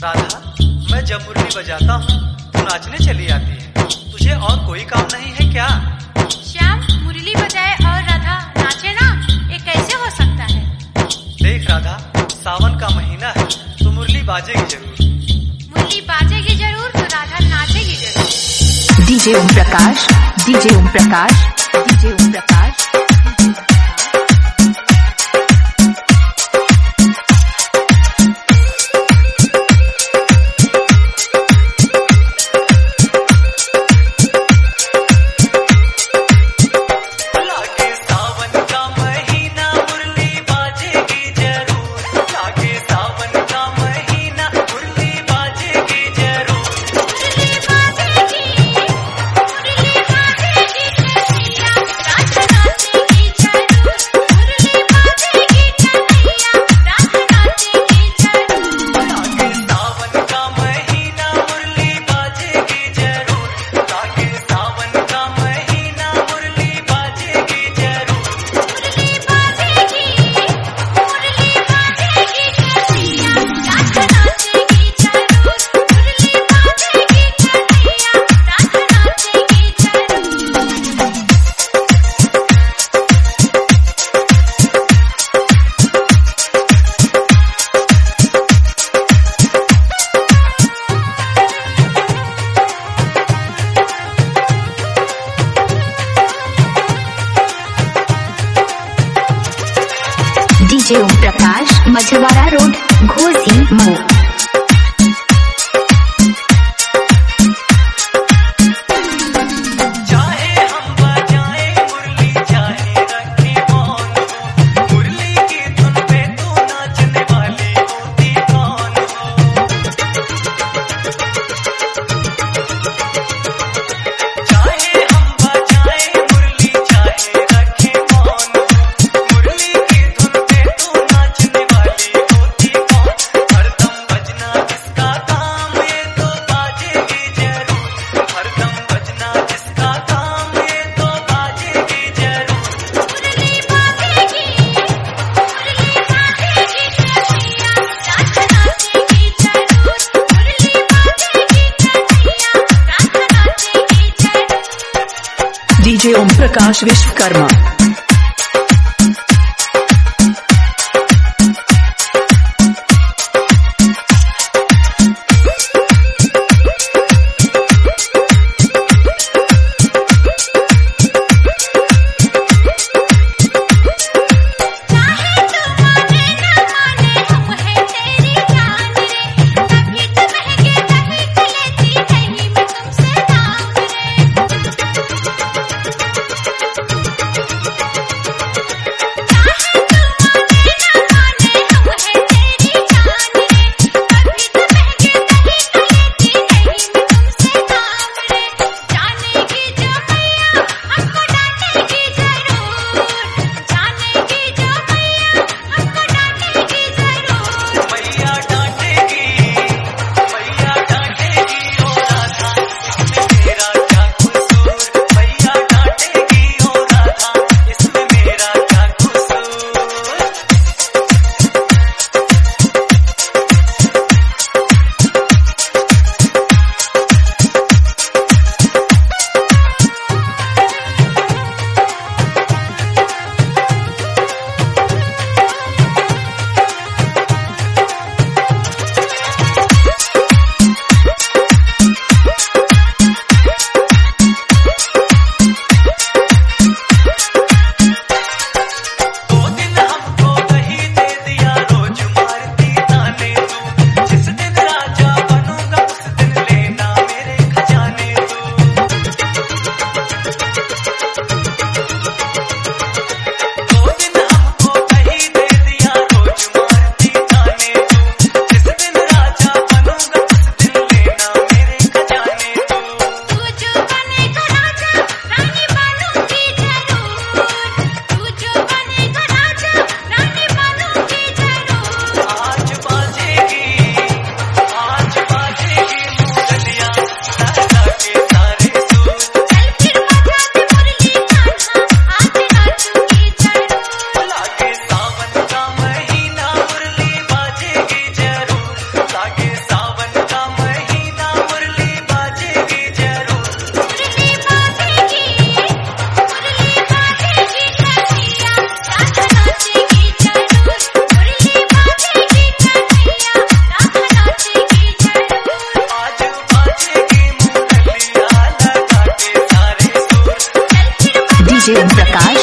राधा, मैं जब मुरली बजाता हूँ तो नाचने चली आती है। तुझे और कोई काम नहीं है क्या? श्याम मुरली बजाए और राधा नाचे ना, ये कैसे हो सकता है? देख राधा, सावन का महीना है तो मुरली बाजेगी जरूर। मुरली बाजेगी जरूर तो राधा नाचेगी जरूर। DJ Om Prakash, DJ Om Prakash, DJ Om Prakash. DJ Om Prakash, Majhwara road, Ghosi, Mau. DJ Om Prakash Vishwakarma. DJ Om Prakash